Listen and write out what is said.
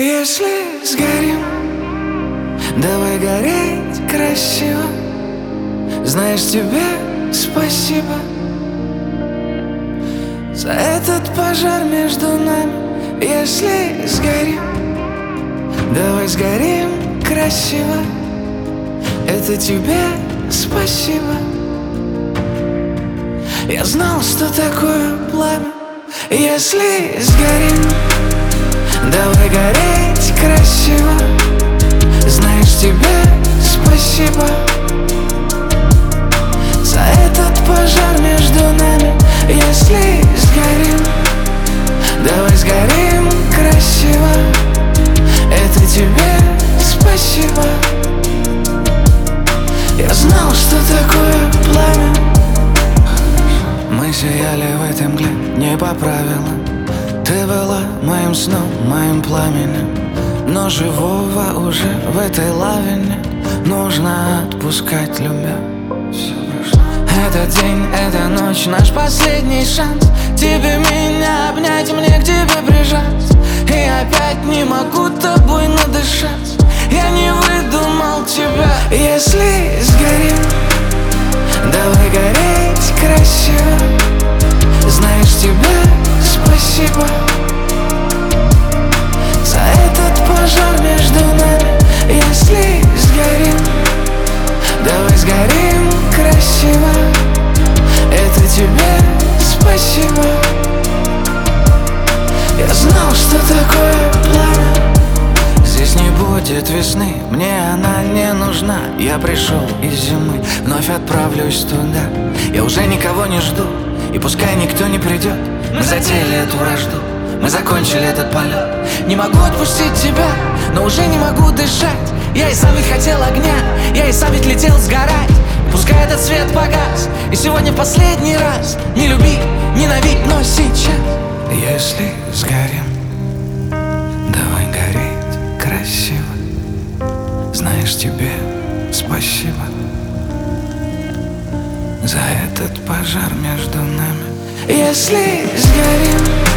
Если сгорим, давай гореть красиво. Знаешь, тебе спасибо за этот пожар между нами. Если сгорим, давай сгорим красиво. Это тебе спасибо. Я знал, что такое пламя. Если сгорим, давай гореть красиво. Знаешь, тебе спасибо за этот пожар между нами. Если сгорим, давай сгорим красиво. Это тебе спасибо. Я знал, что такое пламя. Мы сияли в этой мгле не по правилам. Ты была моим сном, моим пламенем. Но живого уже в этой лаве нет. Нужно отпускать, любя. Все прошло. Этот день, эта ночь, наш последний шанс. Тебе меня обнять, мне к тебе прижать. И опять не могу тобой надышать. Я не выдумал тебя. Если сгорим, давай гореть красиво. Знаешь, тебе спасибо за этот пожар между нами. Если сгорим, давай сгорим красиво. Это тебе спасибо. Я знал, что такое пламя. Здесь не будет весны, мне она не нужна. Я пришел из зимы, вновь отправлюсь туда. Я уже никого не жду, и пускай никто не придет. Мы затеяли эту вражду, мы закончили этот полет. Не могу отпустить тебя, но уже не могу дышать. Я и сам ведь хотел огня, я и сам ведь летел сгорать. Пускай этот свет погас, и сегодня последний раз. Не люби, ненавидь, но сейчас. Если сгорим, давай гореть красиво. Знаешь, тебе спасибо за этот пожар между нами. Если сгорим,